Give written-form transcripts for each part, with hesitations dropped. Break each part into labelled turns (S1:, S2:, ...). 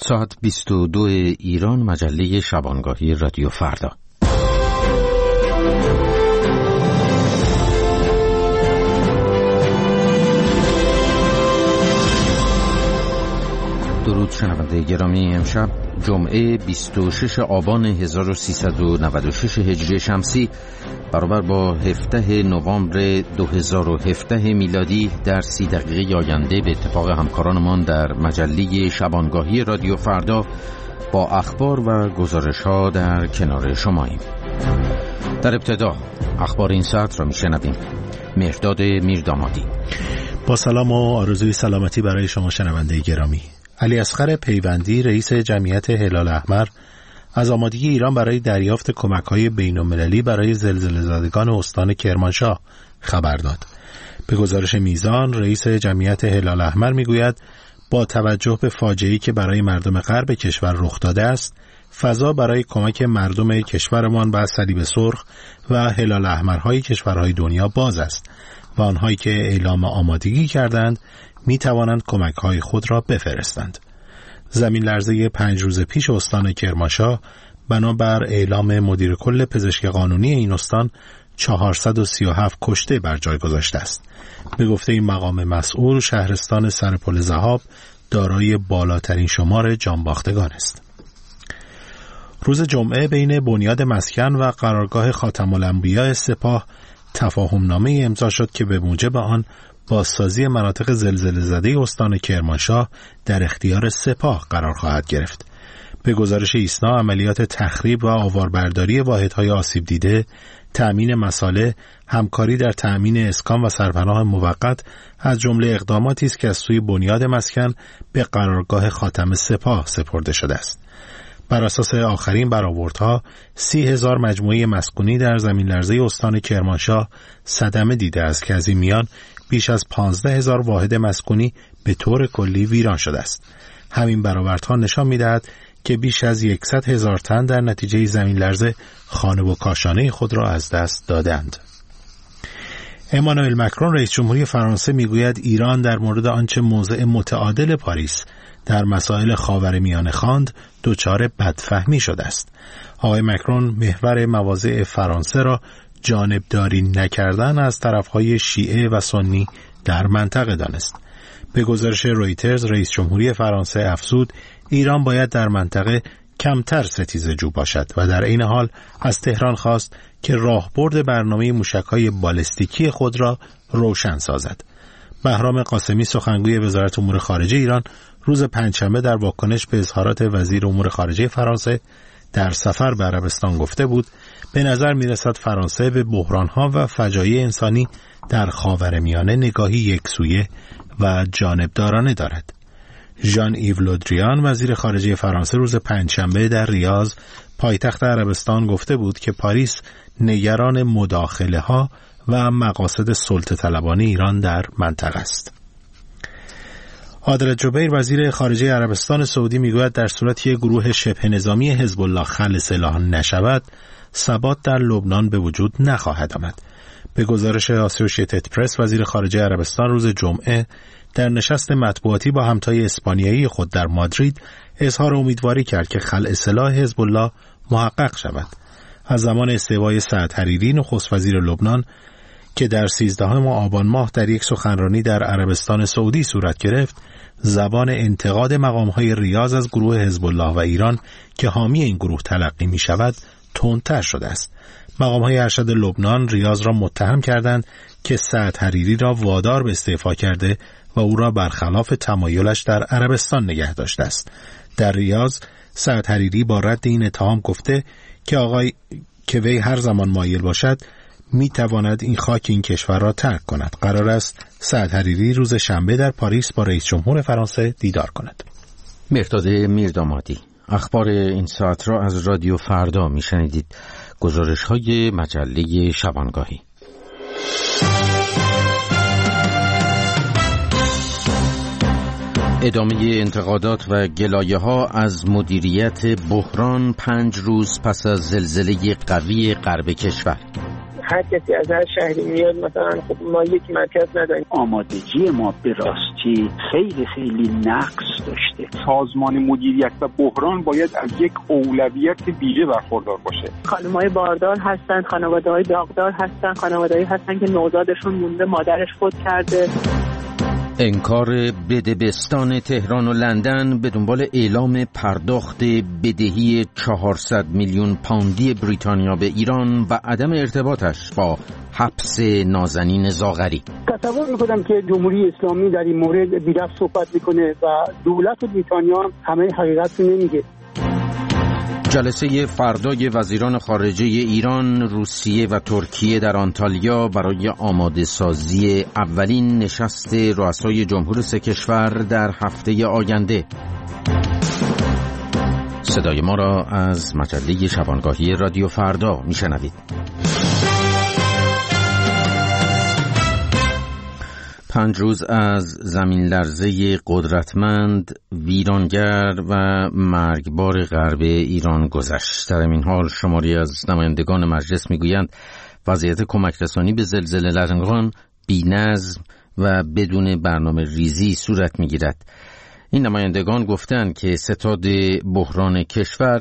S1: ساعت 22 ایران، مجله شبانگاهی رادیو فردا. درود شنونده گرامی، امشب جمعه 26 آبان 1396 هجری شمسی برابر با 17 نوامبر 2017 میلادی در 30 دقیقه آینده به اتفاق همکارانمان در مجله شبانگاهی رادیو فردا با اخبار و گزارش‌ها در کنار شماییم. در ابتدا اخبار این ساعت را میشنویم. مهرداد میردامادی.
S2: با سلام و آرزوی سلامتی برای شما شنونده گرامی. علی اصغر پیوندی، رئیس جمعیت هلال احمر، از آمادگی ایران برای دریافت کمک‌های بین‌المللی برای زلزله‌زدگان استان کرمانشاه خبر داد. به گزارش میزان، رئیس جمعیت هلال احمر میگوید با توجه به فاجعه‌ای که برای مردم غرب کشور رخ داده است، فضا برای کمک مردم کشورمان و صلیب سرخ و هلال احمرهای کشورهای دنیا باز است و آنهایی که اعلام آمادگی کردند می توانند کمک‌های خود را بفرستند. زمین لرزه 5 روز پیش استان کرمانشاه بنابر اعلام مدیر کل پزشکی قانونی این استان 437 کشته بر جای گذاشته است. به گفته این مقام مسئول، شهرستان سرپل ذهاب دارای بالاترین شمار جانباختگان است. روز جمعه بین بنیاد مسکن و قرارگاه خاتم الانبیاء سپاه تفاهمنامه امضا شد که به موجب آن بازسازی مناطق زلزله‌زده استان کرمانشاه در اختیار سپاه قرار خواهد گرفت. به گزارش ایسنا، عملیات تخریب و آواربرداری واحدهای آسیب دیده، تأمین مصالح، همکاری در تأمین اسکان و سرپناه موقت از جمله اقداماتی است که از سوی بنیاد مسکن به قرارگاه خاتم سپاه سپرده شده است. بر اساس آخرین برآوردها 30,000 مجموعه مسکونی در زمین لرزه استان کرمانشاه صدمه دیده است که از این میان بیش از 15,000 واحد مسکونی به طور کلی ویران شده است. همین برآوردها نشان می‌دهد که بیش از 100,000 تن در نتیجه زمین لرزه خانه و کاشانه خود را از دست دادند. امانوئل مکرون، رئیس جمهوری فرانسه، میگوید ایران در مورد آنچه موضع متعادل پاریس در مسائل خاورمیانه خواند دچار بدفهمی شده است. آقای مکرون محور مواضع فرانسه را جانبداری نکردن از طرفهای شیعه و سنی در منطقه دانست. به گزارش رویترز، رئیس جمهوری فرانسه افزود ایران باید در منطقه کمتر ستیزه‌جو باشد و در این حال از تهران خواست که راهبرد برنامه موشک‌های بالستیکی خود را روشن سازد. بهرام قاسمی، سخنگوی وزارت امور خارجه ایران، روز پنجشنبه در واکنش به اظهارات وزیر امور خارجه فرانسه در سفر به عربستان گفته بود به نظر می‌رسد فرانسه به بحران‌ها و فجایع انسانی در خاورمیانه نگاهی یکسویه و جانبدارانه دارد. ژان ایو لودریان، وزیر خارجه فرانسه، روز پنجشنبه در ریاض، پایتخت عربستان، گفته بود که پاریس نگران مداخله‌ها و مقاصد سلطه طلبانه ایران در منطقه است. عادل جبیر، وزیر خارجه عربستان سعودی، میگوید در صورتی یک گروه شبه نظامی حزب الله خلع سلاح نشود، ثبات در لبنان به وجود نخواهد آمد. به گزارش آسوشیتد پرس، وزیر خارجه عربستان روز جمعه در نشست مطبوعاتی با همتای اسپانیایی خود در مادرید اظهار امیدواری کرد که خلع سلاح حزب الله محقق شود. از زمان استعفای سعد حریری، نخست وزیر لبنان، که در 13 آبان ماه در یک سخنرانی در عربستان سعودی صورت گرفت، زبان انتقاد مقام‌های ریاض از گروه حزب الله و ایران که حامی این گروه تلقی می‌شود تندتر شده است. مقام‌های ارشد لبنان ریاض را متهم کردند که سعد حریری را وادار به استعفا کرده و او را برخلاف تمایلش در عربستان نگه داشته است. در ریاض، سعد حریری با رد این اتهام گفته که وی هر زمان مایل باشد می تواند این خاک این کشور را ترک کند. قرار است سعد حریری روز شنبه در پاریس با رئیس جمهور فرانسه دیدار کند.
S1: مهرداد میردامادی. اخبار این ساعت را از رادیو فردا می شنیدید. گزارش‌های مجله شبانگاهی. ادامه انتقادات و گلایه‌ها از مدیریت بحران 5 روز پس از زلزله قوی غرب کشور.
S3: هر کسی از هر شهری میاد مثلا خب ما یک مرکز نداریم.
S4: آمادگی ما به راستی خیلی خیلی نقص داشته.
S5: سازمان مدیریت و بحران باید از یک اولویت ویژه برخوردار باشه.
S6: خانم‌های باردار هستن، خانواده‌های داغدار هستن، خانواده‌ای هستن که نوزادشون مونده، مادرش فوت کرده.
S1: انکار بدبستان تهران و لندن به دنبال اعلام پرداخت بدهی 400 میلیون پوندی بریتانیا به ایران و عدم ارتباطش با حبس نازنین زاغری.
S7: تصور میکنم که جمهوری اسلامی در این مورد بی‌ربط صحبت میکنه و دولت بریتانیا همه حقیقت رو نمیگه.
S1: جلسه فردای وزیران خارجه ایران، روسیه و ترکیه در آنتالیا برای آماده سازی اولین نشست رؤسای جمهور سه کشور در هفته آینده. صدای ما را از مجله شبانگاهی رادیو فردا میشنوید. 5 روز از زمین لرزه قدرتمند، ویرانگر و مرگبار غرب ایران گذشت. در این حال شماری از نمایندگان مجلس میگویند وضعیت کمک رسانی به زلزله لرزان بی‌نظم و بدون برنامه ریزی صورت میگیرد. این نمایندگان گفتند که ستاد بحران کشور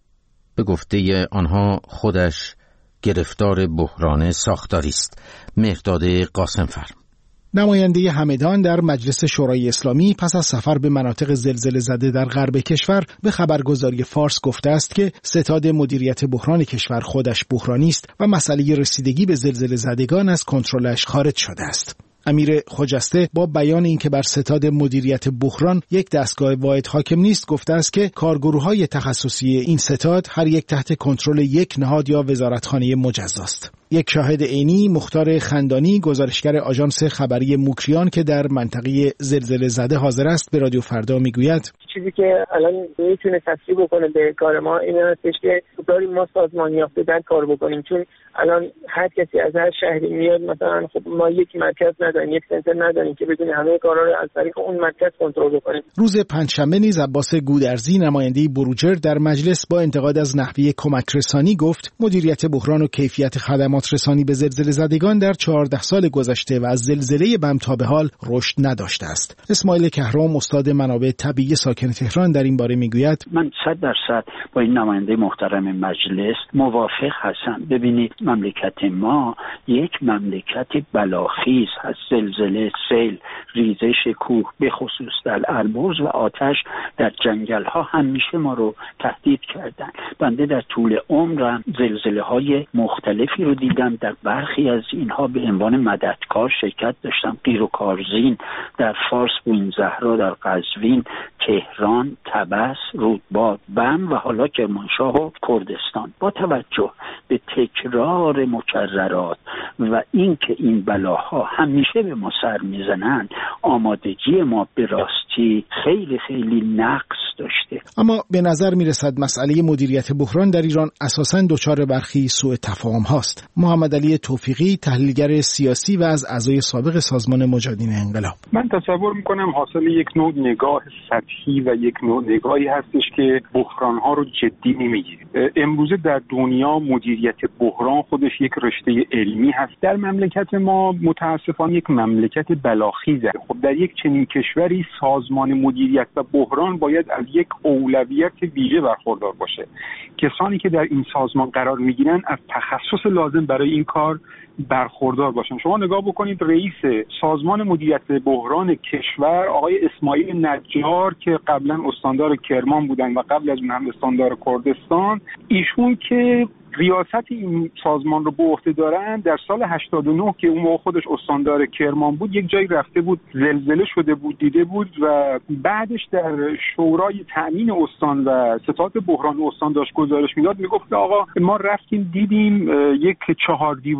S1: به گفته آنها خودش گرفتار بحران ساختاری است. مهرداد قاسمفر،
S8: نماینده همدان در مجلس شورای اسلامی پس از سفر به مناطق زلزله زده در غرب کشور به خبرگزاری فارس گفته است که ستاد مدیریت بحران کشور خودش بحرانی است و مسئله رسیدگی به زلزله زدگان از کنترلش خارج شده است. امیر خجسته با بیان اینکه بر ستاد مدیریت بحران یک دستگاه واحد حاکم نیست گفته است که کارگروه‌های تخصصی این ستاد هر یک تحت کنترل یک نهاد یا وزارتخانه مجزاست. یک شاهد عینی، مختار خندانی، گزارشگر آژانس خبری موکریان که در منطقه زلزله زده حاضر است، به رادیو فردا میگوید
S3: چیزی که الان میتونه تفسیر بکنه به کار ما این هستش که داریم ما سازمان یافته در کار بکنیم، چون الان هر کسی از هر شهری میاد مثلا خب ما یک مرکز نداریم، یک سنتر نداریم که بتونه همه کارا رو از طریق اون مرکز کنترل بکنیم.
S8: روز پنجشنبه نیز عباس گودرزی نماینده بروجر در مجلس با انتقاد از نحوه کمک رسانی گفت مدیریت بحران و کیفیت خدمات رسانی به زلزله زدگان در 14 سال گذشته و از زلزله بم تا به حال رشد نداشته است. اسماعیل کهرام، استاد منابع طبیعی ساکن تهران، در این باره میگوید
S4: من 100% با این نماینده محترم مجلس موافق هستم. ببینید مملکت ما یک مملکت بلاخیز هست. زلزله، سیل، ریزش کوه، به خصوص در البرز و آتش در جنگل ها همیشه ما رو تهدید کردن. بنده در طول عمرم زلزله های مختلفی رو دیدم. در برخی از اینها به عنوان مددکار شرکت داشتم. قیر و کارزین در فارس، بوین زهرا در قزوین، تهران، طبس، رودباد، بم و حالا کرمانشاه و کردستان. با توجه به تکرار مکررات و اینکه این بلاها همیشه به ما سر میزنن، آمادگی ما به راستی خیلی خیلی نقص داشته.
S8: اما به نظر میرسد مسئله مدیریت بحران در ایران اساساً دچار برخی سوء تفاهم هاست. محمد علی توفیقی، تحلیلگر سیاسی و از اعضای سابق سازمان مجاهدین انقلاب:
S5: من تصور میکنم حاصل یک نوع نگاه سطحی و یک نوع نگاهی هستش که بحران‌ها رو جدی نمیگیره. امروزه در دنیا مدیریت بحران خودش یک رشته علمی هست. در مملکت ما متاسفانه یک مملکت بلاخیزه. خب در یک چنین کشوری سازمان مدیریت و بحران باید از یک اولویت ویژه برخوردار باشه. کسانی که در این سازمان قرار میگیرن از تخصص لازم برای این کار برخوردار باشن. شما نگاه بکنید رئیس سازمان مدیریت بحران کشور آقای اسماعیل نجار که قبلا استاندار کرمان بودن و قبل از اون هم استاندار کردستان، ایشون که ریاست این سازمان رو به عهده دارن در سال 89 که اون موقع خودش استاندار کرمان بود یک جایی رفته بود، زلزله شده بود، دیده بود و بعدش در شورای تأمین استان و ستاد بحران استان داشت گزارش میداد، میگفت آقا ما رفتیم دیدیم یک 4 دیواری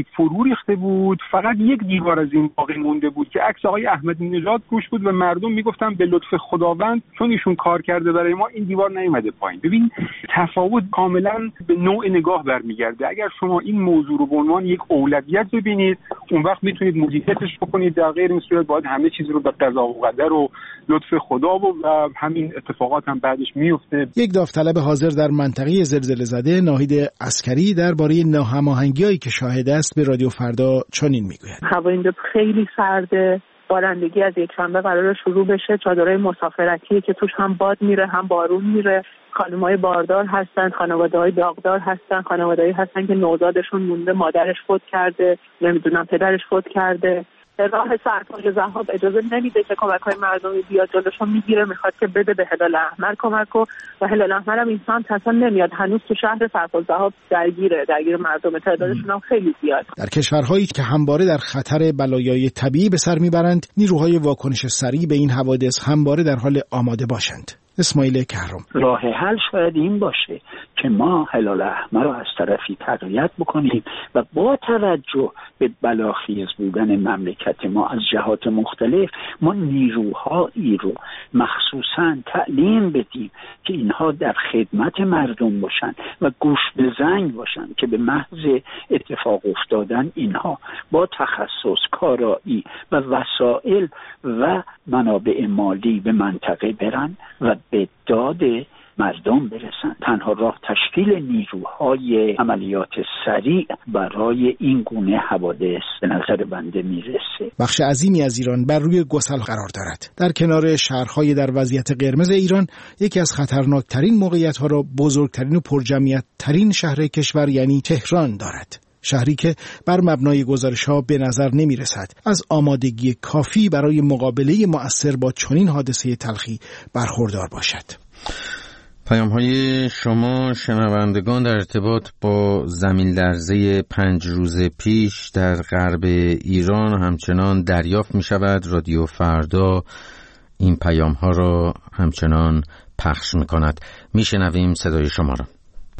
S5: فرو ریخته بود، فقط یک دیوار از این باقی مونده بود که عکس آقای احمدی نژاد روش بود و مردم میگفتن به لطف خداوند چون ایشون کار کرده برای ما این دیوار نیومده پایین. ببین تفاوت کاملا به نوع نگاه برمیگرده. اگر شما این موضوع رو به عنوان یک اولویت ببینید اون وقت میتونید مدیریتش بکنید، در غیر این صورت باید همه چیز رو به قضا و قدر و لطف خدا و همین اتفاقات هم بعدش میفته.
S8: یک داوطلب حاضر در منطقه زلزله زده ناهید عسکری درباره ناهماهنگی‌هایی که شاهد است به رادیو فردا چنین میگوید:
S6: هوا اینجا خیلی سرده، بارندگی از یکشنبه قراره شروع بشه، چادرهای مسافرتی که توش هم باد میره هم بارون میره، خانم‌های باردار هستن، خانواده‌های داغدار هستن، خانواده‌ای هستن که نوزادشون مونده، مادرش فوت کرده، نمیدونم پدرش فوت کرده. راه سرتاج ذهاب اجازه نمیده که کمک‌های مردمی بیاد جلوشو میگیره، میخواد که بده به هلال احمر کمک و هلال احمر هم این سمت اصلا نمیاد. هنوز تو شهر سرتاج ذهاب درگیر مردم، تعدادشون هم خیلی زیاد.
S8: در کشورهایی که همواره در خطر بلایای طبیعی به سر میبرند، نیروهای واکنش سریع به این حوادث همواره در حال آماده باشند. اسماعیل کهرم:
S4: راه حل شاید این باشه که ما هلال احمر رو از طرفی تقویت بکنیم و با توجه به بلاخیز بودن مملکت ما از جهات مختلف ما نیروهایی رو مخصوصاً تعلیم بدیم که اینها در خدمت مردم باشن و گوش به زنگ باشن که به محض اتفاق افتادن اینها با تخصص، کارایی و وسایل و منابع مالی به منطقه برن و به داد مردم برسن. تنها راه تشکیل نیروهای عملیات سریع برای این گونه حوادث به نظر بنده میرسه.
S8: بخش عظیمی از ایران بر روی گسل قرار دارد. در کنار شهرهای در وضعیت قرمز ایران، یکی از خطرناکترین موقعیت‌ها را بزرگترین و پرجمعیت‌ترین شهر کشور یعنی تهران دارد. شهری که بر مبنای گزارش‌ها به نظر نمی‌رسد از آمادگی کافی برای مقابله مؤثر با چنین حادثه تلخی برخوردار باشد.
S1: پیام‌های شما شنوندگان در ارتباط با زمین لرزه 5 روز پیش در غرب ایران همچنان دریافت می‌شود. رادیو فردا این پیام‌ها را همچنان پخش می‌کند. می‌شنویم صدای شما را.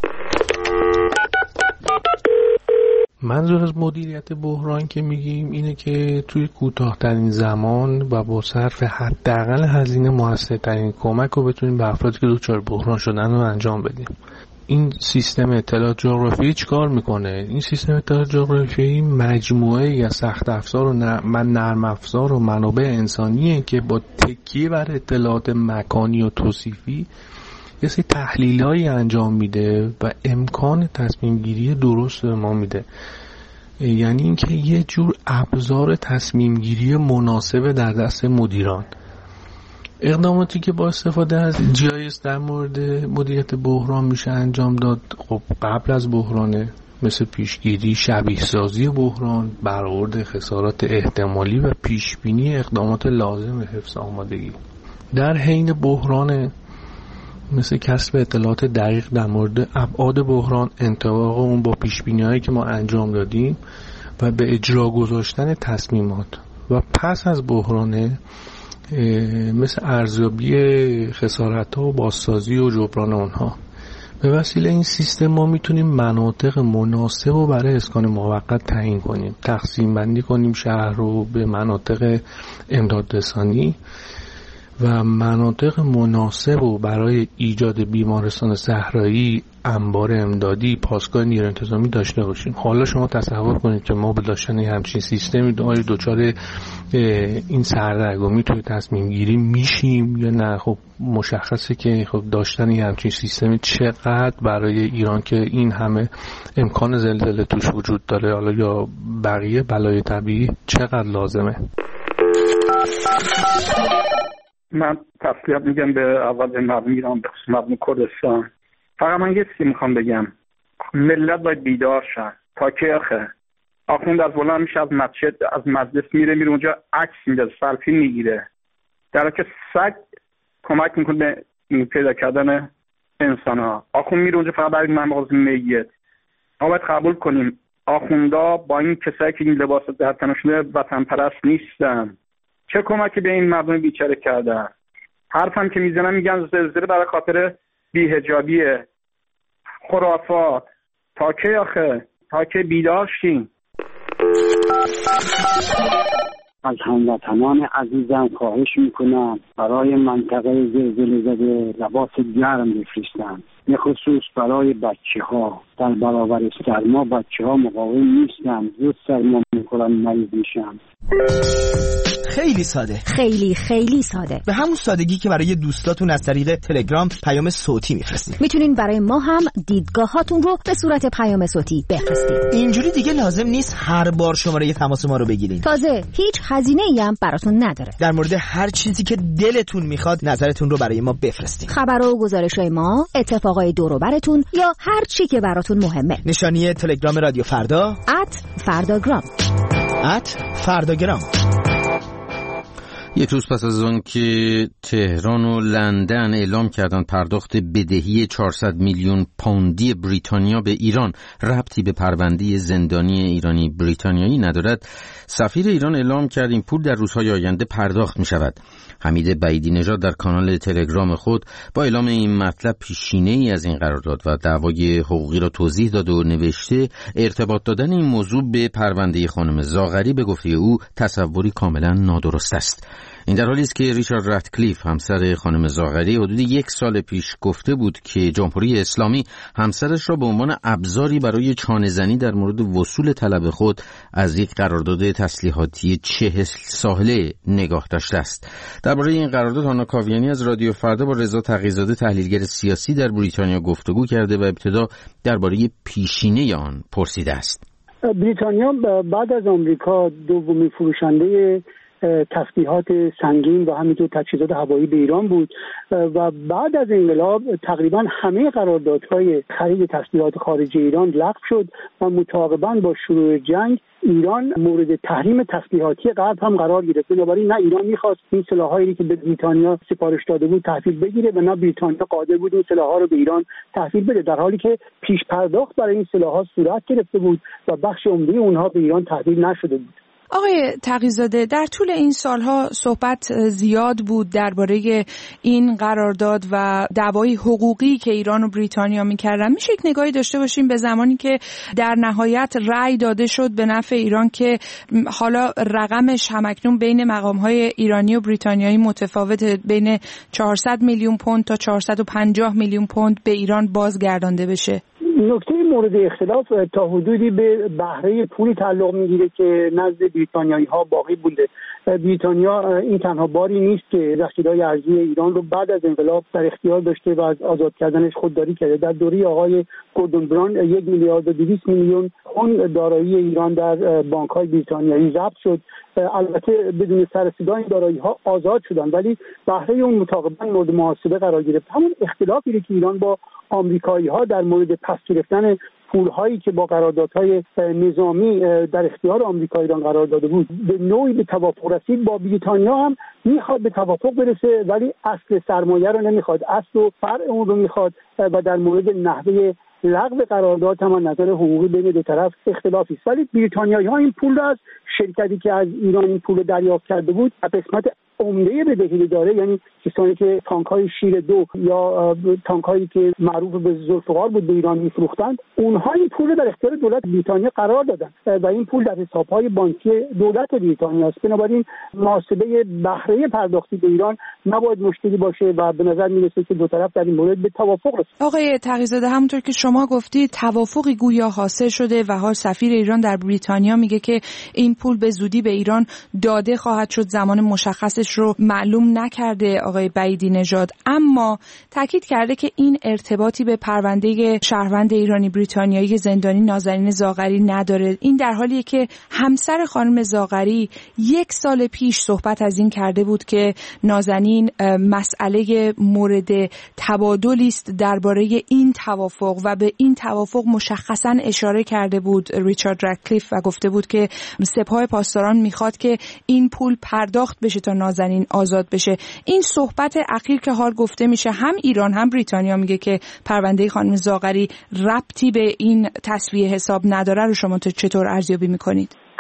S9: منظور از مدیریت بحران که میگیم اینه که توی کوتاه‌ترین زمان و با صرف حداقل هزینه موثرترین کمک رو بتونیم به افرادی که دچار بحران شدن رو انجام بدیم. این سیستم اطلاعات جغرافیایی چیکار میکنه؟ این سیستم اطلاعات جغرافیایی مجموعه از سخت افزار و نرم افزار و منابع انسانیه که با تکیه بر اطلاعات مکانی و توصیفی یه سری تحلیلایی انجام میده و امکان تصمیم گیری درست به ما میده. یعنی اینکه یه جور ابزار تصمیم گیری مناسب در دست مدیران. اقداماتی که با استفاده از GIS در مورد مدیریت بحران میشه انجام داد، خب قبل از بحرانه، مثل پیشگیری، شبیه سازی بحران، برآورد خسارات احتمالی و پیشبینی اقدامات لازم حفظ آمادگی. در حین بحران مثل کسب اطلاعات دقیق در مورد ابعاد بحران، انطباق اون با پیشبینی‌هایی که ما انجام دادیم و به اجرا گذاشتن تصمیمات. و پس از بحران مثل ارزیابی خسارت‌ها و بازسازی و جبران اونها. به وسیله این سیستم ما میتونیم مناطق مناسب رو برای اسکان موقت تعیین کنیم، تقسیم بندی کنیم شهر رو به مناطق امدادرسانی و مناطق مناسب رو برای ایجاد بیمارستان صحرایی، انبار امدادی، پاسگاه نیروی انتظامی داشته باشیم. حالا شما تصور کنید که ما به داشتن همچین سیستمی دچار این سردرگمی توی تصمیم گیری میشیم یا نه. خب مشخصه که خب داشتن همچین سیستمی چقدر برای ایران که این همه امکان زلزله توش وجود داره، حالا یا بقیه بلای طبیعی، چقدر لازمه.
S5: من تسلیت میگم به اول مردم ایران، به مردم کردستان. فقط من یه چیزی میخوام بگم، ملت باید بیدار شن. تا که آخوند از بلند میشه از مسجد، از مجلس میره اونجا عکس میده، سلفی میگیره، در حالی که سگ کمک میکنه به پیدا کردن انسان ها. آخوند میره اونجا فقط برای نماز میت. ما باید قبول کنیم آخوندا با این کسایی که این لباس در تنشونه وطن پرست نیستن. چه کمکی به این مردم بیچاره کردن؟ حرفم که میزنن میگن زلزله برای خاطر بی‌حجابیه، خرافات. تا کی آخه؟ تا کی بیدار شین؟
S7: از هموطنان عزیزم خواهش میکنم برای منطقه زلزله زده لباس گرم بفرستن، به خصوص برای بچه‌ها. در برابر سرما بچه‌ها مقاوم نیستن، زود سرما میخورن، مریض میشن.
S10: خیلی ساده،
S11: خیلی ساده،
S10: به همون سادگی که برای دوستاتون از طریق تلگرام پیام صوتی میفرستید.
S11: میتونین برای ما هم دیدگاهاتون رو به صورت پیام صوتی بفرستید.
S10: اینجوری دیگه لازم نیست هر بار شماره تماس ما رو بگیرین.
S11: تازه هیچ هزینه‌ای هم براتون نداره.
S10: در مورد هر چیزی که دلتون میخواد نظرتون رو برای ما بفرستید.
S11: خبر و گزارش‌های ما، اتفاقای دور و براتون یا هر چی که براتون مهمه.
S10: نشانی تلگرام رادیو فردا
S11: @فرداگرام.
S10: @فرداگرام.
S1: یک روز پس از آن که تهران و لندن اعلام کردند پرداخت بدهی 400 میلیون پوندی بریتانیا به ایران ربطی به پرونده زندانی ایرانی بریتانیایی ندارد، سفیر ایران اعلام کرد این پول در روزهای آینده پرداخت می شود. حمید بعیدی نژاد در کانال تلگرام خود با اعلام این مطلب پیشینه‌ای از این قرارداد و دعوای حقوقی را توضیح داد و نوشته ارتباط دادن این موضوع به پرونده خانم زاغری به گفته او تصوری کاملا نادرست است. این در حالی است که ریچارد راتکلیف همسر خانم زاغری حدود 1 سال پیش گفته بود که جمهوری اسلامی همسرش را به عنوان ابزاری برای چانه‌زنی در مورد وصول طلب خود از یک قرارداد تسلیحاتی 40 ساله نگاه داشته است. درباره این قرارداد هانا کاویانی از رادیو فردا با رضا تقی‌زاده تحلیلگر سیاسی در بریتانیا گفتگو کرده و ابتدا درباره پیشینه آن پرسیده است.
S7: بریتانیا بعد از آمریکا دومین فروشنده تسلیحات سنگین و همینطور تجهیزات هوایی به ایران بود و بعد از انقلاب تقریبا همه قراردادهای خرید تسلیحات خارجی ایران لغو شد و متعاقباً با شروع جنگ ایران مورد تحریم تسلیحاتی غرب هم قرار گرفت. بنابراین نه ایران می‌خواست این سلاحایی که به بریتانیا سفارش داده بود تحویل بگیره و نه بریتانیا قادر بود این سلاح‌ها رو به ایران تحویل بده، در حالی که پیش پرداخت برای این سلاح‌ها صورت گرفته بود و بخش عمده اونها به ایران تحویل نشده بود.
S12: آقای تقی‌زاده، در طول این سالها صحبت زیاد بود درباره این قرارداد و دعوای حقوقی که ایران و بریتانیا می‌کردن. میشه یک نگاهی داشته باشیم به زمانی که در نهایت رأی داده شد به نفع ایران که حالا رقمش همکنون بین مقام‌های ایرانی و بریتانیایی متفاوت، بین 400 میلیون پوند تا 450 میلیون پوند به ایران بازگردانده بشه؟
S7: نکته مورد اختلاف تا حدودی به بهره پولی تعلق میگیره که نزد بریتانیایی ها باقی بوده. بریتانیا این تنها باری نیست که ذخیره‌های ارزی ایران رو بعد از انقلاب در اختیار داشته و از آزاد کردنش خودداری کرده. در دوره آقای گوردون براون 1 میلیارد و 200 میلیون پوند دارایی ایران در بانک‌های بریتانیایی ضبط شد. البته بدون سر و صدا این دارایی‌ها آزاد شدن ولی بهره اون متعاقباً مورد محاسبه قرار گرفت. همون اختلافی که ایران با آمریکایی‌ها در مورد پس گرفتن پول‌هایی که با قراردادهای نظامی در اختیار آمریکا ایران قرار داده بود به نوعی به توافق رسید. با بریتانیا هم میخواد به توافق برسه ولی اصل سرمایه رو نمیخواد، اصل و فرع اون رو میخواد و در مورد نحوه لغو قرارداد هم نظر حقوقی بین دو طرف اختلافی است. ولی بریتانیایی‌ها این پول رو از شرکتی که از ایران این پول دریافت کرده بود قسمت عمده بدهی داره، یعنی کسانی که تانک‌های شیر 2 یا تانک‌هایی که معروف به ذوالفقار بود به ایران می‌فروختند، اونها این پول در اختیار دولت بریتانیا قرار دادن و این پول در حساب‌های بانکی دولت بریتانیا است. بنابراین محاسبه بهره پرداختی به ایران نباید مشکلی باشه و به نظر می‌رسه که دو طرف در این مورد به توافق رسیدن.
S12: آقای تقی‌زاده، همونطور که شما گفتید توافقی گویا حاصل شده و حال سفیر ایران در بریتانیا میگه که این پول به زودی به ایران داده خواهد شد، زمان مشخصش رو معلوم نکرده آقای بعیدی نژاد، اما تاکید کرده که این ارتباطی به پرونده شهروند ایرانی بریتانیایی زندانی نازنین زاغری نداره. این در حالیه که همسر خانم زاغری 1 سال پیش صحبت از این کرده بود که نازنین مسئله مورد تبادلی است درباره این توافق و به این توافق مشخصاً اشاره کرده بود ریچارد راتکلیف و گفته بود که سپاه پاسداران میخواد که این پول پرداخت بشه تا نازنین آزاد بشه. این صحبت اخیر که حال گفته میشه هم ایران هم بریتانیا میگه که پرونده خانم زاغری ربطی به این تسویه حساب نداره رو شما چطور ارزیابی میکنید؟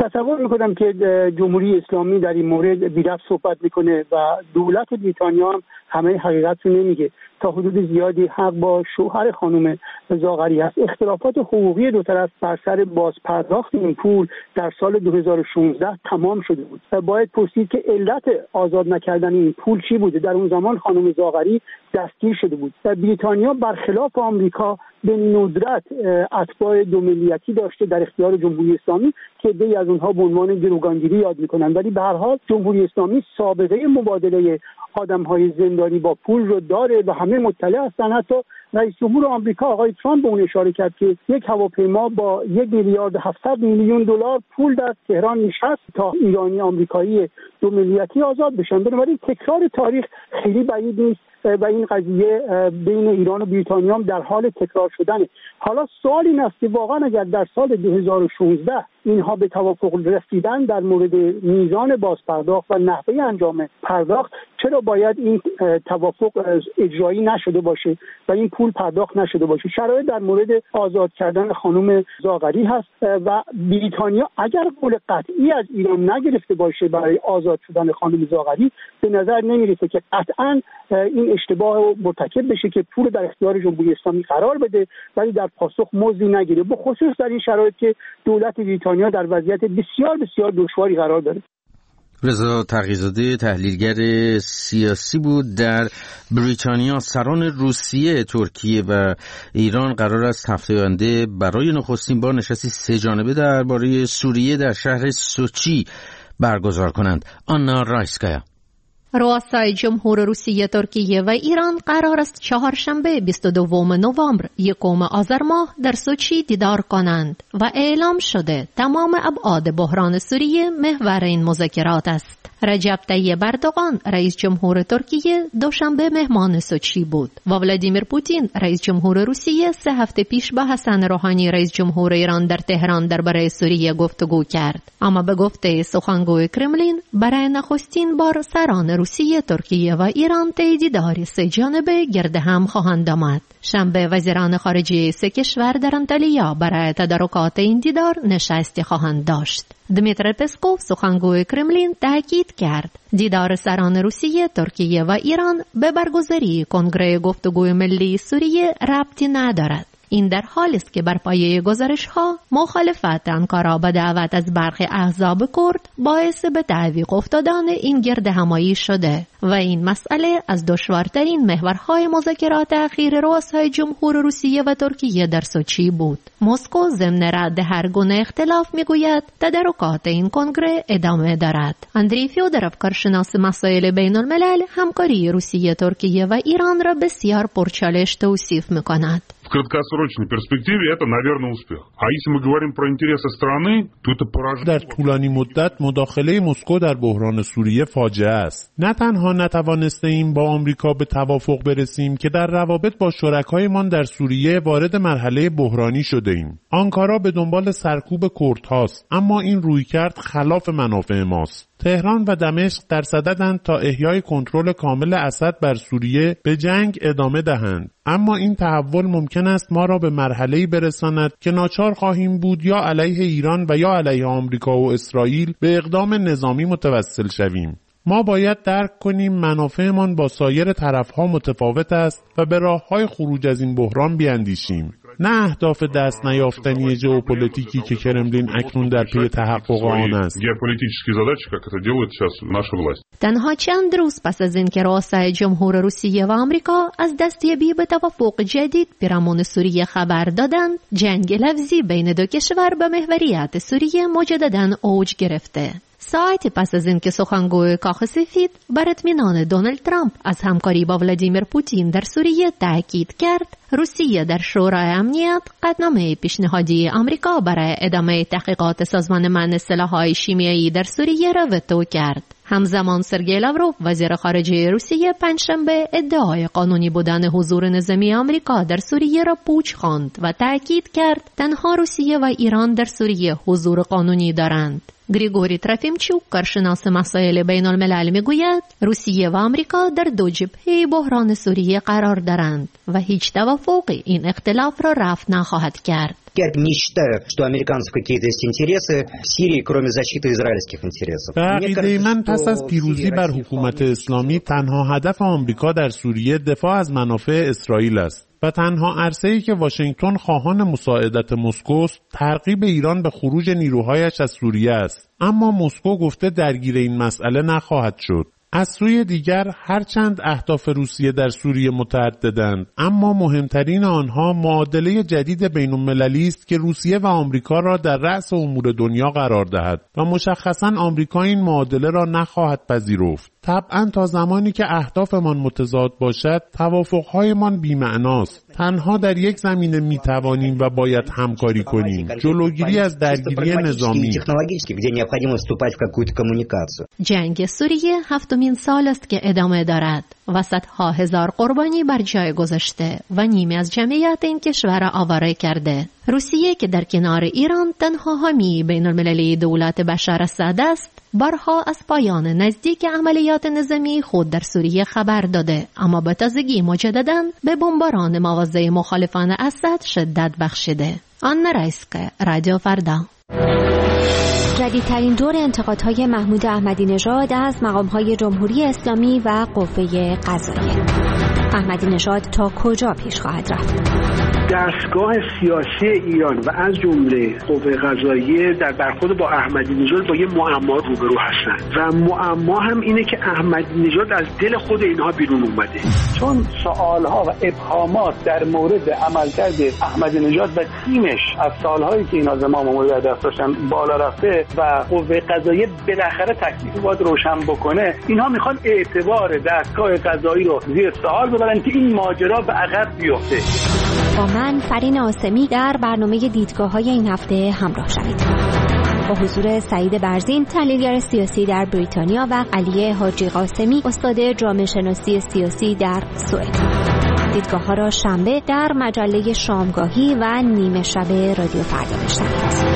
S7: تصور میکنم که جمهوری اسلامی در این مورد بی‌ربط صحبت میکنه و دولت بریتانیا هم همه حقیقت رو نمیگه. تا حدود زیادی حق با شوهر خانم زاغری است. اختلافات حقوقی دو طرف بر سر بازپرداخت این پول در سال 2016 تمام شده بود. باید پرسید که علت آزاد نکردن این پول چی بوده. در اون زمان خانم زاغری دستگیر شده بود. بریتانیا برخلاف آمریکا به ندرت اتباع دو ملیتی داشته در اختیار جمهوری اسلامی که عده‌ای از اونها به عنوان گروگانگیری یاد میکنن، ولی به هر حال جمهوری اسلامی سابقه مبادله آدم‌های زندانی با پول رو داره و همه مطلع هستن. حتی رئیس جمهور آمریکا آقای ترامپ به اون اشاره کرد که یک هواپیما با 1 میلیارد 700 میلیون دلار پول در تهران نشست تا ایرانی آمریکایی دو ملیتی آزاد بشن. بنابراین تکرار تاریخ خیلی بعید نیست و این قضیه بین ایران و بریتانیا هم در حال تکرار شدنه. حالا سوال این است که واقعا اگر در سال 2016 اینها به توافق رسیدن در مورد میزان بازپرداخت و نحوه انجام پرداخت، چرا باید این توافق اجرایی نشده باشه و این پول پرداخت نشده باشه؟ شرایط در مورد آزاد کردن خانم زاغری هست و بریتانیا اگر قول قطعی از ایران نگرفته باشه برای آزاد شدن خانم زاغری، به نظر نمیرسه که قطعا این اشتباه مرتکب بشه که پول در اختیار جمهوری اسلامی قرار بده ولی در پاسخ مزدی نگیره، به خصوص در این شرایط که دولت بریتانیا در وضعیت بسیار بسیار دشواری قرار داره.
S1: رضا تقی‌زاده تحلیلگر سیاسی بود. در بریتانیا سران روسیه، ترکیه و ایران قرار است هفته آینده برای نخستین بار نشستی 3 جانبه درباره سوریه در شهر سوچی برگزار کنند. آنا رایسکایا.
S13: رؤسای جمهور روسیه، ترکیه و ایران قرار است چهارشنبه 22 نوامبر 1 آذر ماه در سوچی دیدار کنند و اعلام شده تمام ابعاد بحران سوریه محور این مذاکرات است. رجب طیب اردوغان رئیس جمهور ترکیه دوشنبه مهمان سوچی بود و ولادیمیر پوتین رئیس جمهور روسیه 3 هفته پیش با حسن روحانی رئیس جمهور ایران در تهران درباره سوریه گفتگو کرد. اما به گفته سخنگوی کرملین برای نخستین بار سران روسیه، ترکیه و ایران طی دیداری 3 جانبه گرد هم خواهند آمد. شنبه وزیران خارجه 3 کشور در انطالیا برای تدارکات این دیدار نشستی خواهند داشت. دمیتر پسکوف سخنگوی کرملین تاکید کرد دیدار سران روسیه، ترکیه و ایران به برگزاری کنگره گفتگوی ملی سوریه ربطی ندارد. این در حالی است که بر پایه گزارش‌ها مخالفت آنکارا به دعوت از برخی احزاب کرد باعث به تعویق افتادن این گردهمایی شده و این مسئله از دشوارترین محورهای مذاکرات اخیر رؤسای جمهور روسیه و ترکیه در سوچی بود. مسکو ضمن رد هر گونه اختلاف میگوید تدارکات این کنگره ادامه دارد. اندری فیودروف، کارشناس مسائل بین الملل، همکاری روسیه، ترکیه و ایران را بسیار پرچالش توصیف میکند.
S14: В краткосрочной перспективе это, наверное, успех. А если мы говорим про интересы страны, то это поражение.
S2: در طولانی مدت مداخله مسکو در بحران سوریه فاجعه است. نه تنها نتوانستیم با آمریکا به توافق برسیم که در روابط با شرکایمان در سوریه وارد مرحله بحرانی شده ایم. آنکارا به دنبال سرکوب کردهاست، اما این رویکرد خلاف منافع ماست. تهران و دمشق در صددند تا احیای کنترل کامل اسد بر سوریه به جنگ ادامه دهند، اما این تحول ممکن است ما را به مرحله‌ای برساند که ناچار خواهیم بود یا علیه ایران و یا علیه آمریکا و اسرائیل به اقدام نظامی متوسل شویم. ما باید درک کنیم منافعمان با سایر طرفها متفاوت است و به راه‌های خروج از این بحران بیاندیشیم، نه اهداف دست نیافتنی ژئوپلیتیکی که کرملین اکنون در پی تحقق آن است.
S13: تنها چند روز پس از اینکه رؤسای جمهور روسیه و آمریکا از دستیابی به توافق جدید پیرامون سوریه خبر دادند، جنگ لفظی بین دو کشور به محوریت سوریه مجدداً اوج گرفته. ساعتی پس از اینکه سخنگوی کاخ سفید بر اطمینان دونالد ترامپ از همکاری با ولادیمیر پوتین در سوریه تاکید کرد، روسیه در شورای امنیت قطعنامه پیشنهادی آمریکا برای ادامه تحقیقات سازمان منع سلاح‌های شیمیایی در سوریه را وتو کرد. همزمان سرگئی لاوروف وزیر خارجه روسیه پنجشنبه ادعای قانونی بودن حضور نظامی آمریکا در سوریه را پوچ خواند و تاکید کرد تنها روسیه و ایران در سوریه حضور قانونی دارند. گریگوری ترافیمچوک، کارشناس مسائل بین الملل، میگوید روسیه و آمریکا در دو جبهه بحران سوریه قرار دارند و هیچ توافقی این اختلاف را رفع نخواهد کرد.
S15: что американцев какие-то есть интересы в Сирии, кроме защиты израильских интересов.
S16: به عقیده من پس از پیروزی بر حکومت اسلامی تنها هدف آمریکا در سوریه دفاع از منافع اسرائیل است و تنها عرصه‌ای که واشنگتن خواهان مساعدت مسکو است ترغیب ایران به خروج نیروهایش از سوریه است. اما مسکو گفته درگیر این مسئله نخواهد شد. از سوی دیگر هرچند اهداف روسیه در سوریه متعددند، اما مهمترین آنها معادله جدید بین‌المللی است که روسیه و آمریکا را در رأس امور دنیا قرار دهد و مشخصاً آمریکا این معادله را نخواهد پذیرفت. طبعاً تا زمانی که اهدافمان متضاد باشد، توافق‌هایمان بی‌معناست. تنها در یک زمینه می‌توانیم و باید همکاری کنیم: جلوگیری از درگیری نظامی.
S13: جنگ سوریه هفتمین سال است که ادامه دارد و صدها هزار قربانی بر جای گذاشته و نیمی از جمعیت این کشور آواره کرده. روسیه که در کنار ایران تنها حامی بین‌المللی دولت بشار اسد است، بارها از پایان نزدیک عملیات نظامی خود در سوریه خبر داده، اما به تازگی مجدداً به بمباران مواضع مخالفان اسد شدت بخشیده. آن رئیسق رادیو فردا.
S11: جدیدترین دور انتقادهای محمود احمدی نژاد از مقامهای جمهوری اسلامی و قوه قضاییه. احمدی نژاد تا کجا پیش خواهد رفت؟
S17: دستگاه سیاسی ایران و از جمله قوه قضاییه در برخورد با احمدی نژاد با یه معما روبرو هستن و معما هم اینه که احمدی نژاد از دل خود اینها بیرون اومده،
S7: چون سوالها و ابهامات در مورد عملکرد احمدی نژاد و تیمش از سالهایی که اینا زمان مورد دست داشتن بالا رفته و قوه قضاییه بالاخره تکلیف باید روشن بکنه. اینها میخوان اعتبار دستگاه قضایی رو زیر سوال ببرن که این ماجرا به عقب بیفته.
S11: با من فرین آسمی در برنامه دیدگاه‌های این هفته همراه شوید. با حضور سعید برزین، تحلیلگر سیاسی در بریتانیا و علی حاجی قاسمی، استاد جامعه شناسی سیاسی در سوئد. دیدگاه‌ها را شنبه در مجله شامگاهی و نیمه شب رادیو فردا بشنوید.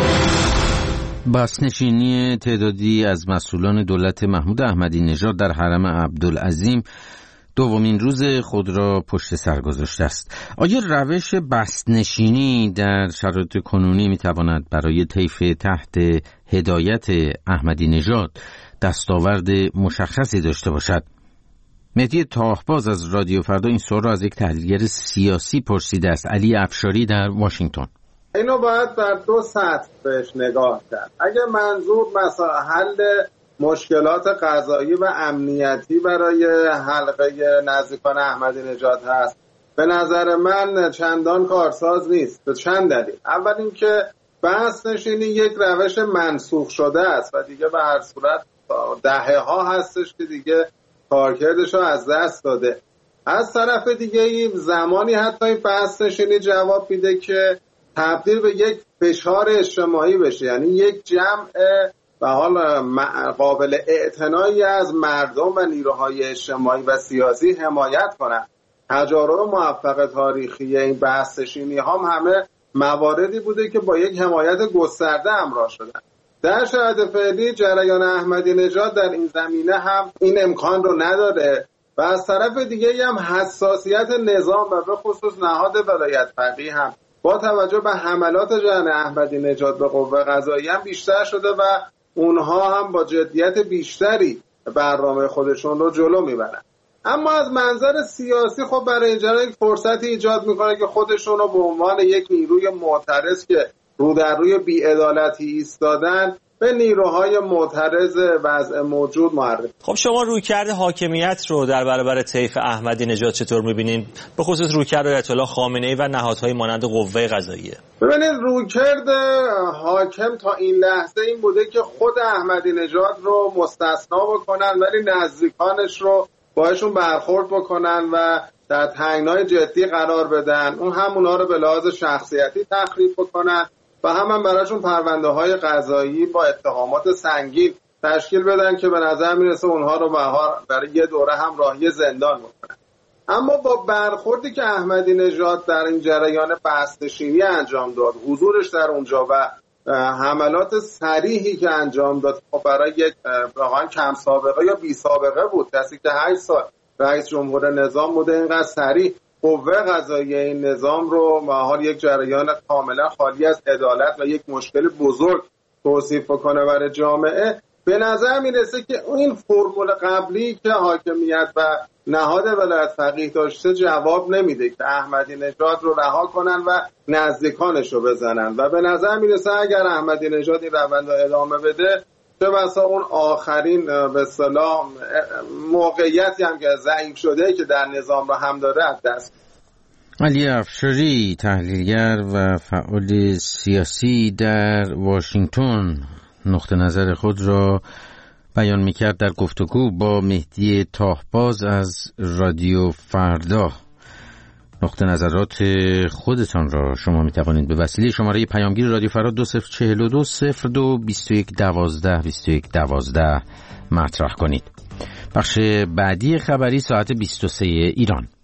S1: بازنشینی تعدادی از مسئولان دولت محمود احمدی نژاد در حرم عبدالعظیم دومین روز خود را پشت سر گذاشته است. آیا روش بازنشینی در شرایط کنونی میتواند برای طیف تحت هدایت احمدی نژاد دستاورد مشخصی داشته باشد؟ مهدی تاهباز از رادیو فردا این سوال را از یک تحلیلگر سیاسی پرسیده است. علی افشاری در واشنگتن.
S18: اینو باید در دو سطح بهش نگاه کرد. اگه منظور مثلا حل مشکلات قضایی و امنیتی برای حلقه نزدیکان احمدی نژاد هست، به نظر من چندان کارساز نیست به چند دلیل. اول اینکه بازنشینی یک روش منسوخ شده است و دیگه به هر صورت دهه‌ها هستش که دیگه کارکردش رو از دست داده. از طرف دیگه زمانی حتی این بازنشینی جواب میده که تبدیل به یک فشار اجتماعی بشه، یعنی یک جمع و حال قابل اعتنایی از مردم و نیروهای اجتماعی و سیاسی حمایت کنند. تجارب موفق تاریخی این بازنشینی هم همه مواردی بوده که با یک حمایت گسترده همراه شدن. در شرایط فعلی جریان احمدی نژاد در این زمینه هم این امکان رو نداره و از طرف دیگه هم حساسیت نظام و به خصوص نهاد ولایت فقیه هم با توجه به حملات جریان احمدی نژاد به قوه قضاییه هم بیشتر شده و اونها هم با جدیت بیشتری برنامه خودشون رو جلو میبرن. اما از منظر سیاسی خب برای اینجا یک فرصتی ایجاد میکنه که خودشون رو به عنوان یک نیروی معترض که رو در روی بی‌عدالتی ایستادن به نیروهای معترض وضع موجود معرفی.
S19: خب شما رویکرد حاکمیت رو در برابر طیف احمدی نژاد چطور می‌بینین؟ به خصوص رویکرد آیت الله خامنه‌ای و نهادهای مانند قوه قضاییه.
S18: ببینید رویکرد حاکم تا این لحظه این بوده که خود احمدی نژاد رو مستثنا بکنن ولی نزدیکانش رو باهاشون برخورد بکنن و در تنگنای جدی قرار بدن، اون همونا رو به لحاظ شخصیتی تخریب بکنن و هم براشون پرونده های قضایی با اتهامات سنگین تشکیل بدن که به نظر میرسه اونها رو برای یه دوره هم راهی زندان بکنن. اما با برخوردی که احمدی نژاد در این جریان بازنشینی انجام داد، حضورش در اونجا و حملات صریحی که انجام داد برای یک واقعا کم سابقه یا بی سابقه بود، کسی که 8 سال رئیس جمهور نظام بوده اینقدر صریح قوه قضاییه این نظام رو حال یک جریان کاملا خالی از عدالت و یک مشکل بزرگ توصیف بکنه برای جامعه، به نظر میرسه که این فرمول قبلی که حاکمیت و نهاد ولایت فقیه داشته جواب نمیده که احمدی نژاد رو رها کنن و نزدیکانش رو بزنن و به نظر میرسه اگر احمدی نژاد این روند رو ادامه بده چه بسا اون آخرین به اصطلاح موقعیتی هم که ضعیف شده که در نظام رو هم داره از دست.
S1: علی افشاری، تحلیلگر و فعال سیاسی در واشنگتن، نقطه نظر خود را بیان میکرد در گفتگو با مهدی تاهباز از رادیو فردا. نقطه نظرات خودتان را شما میتوانید به وسیله شماره پیامگیر رادیو فردا 2042 02 21 12 21 12 مطرح کنید. بخش بعدی خبری ساعت 23 ایران.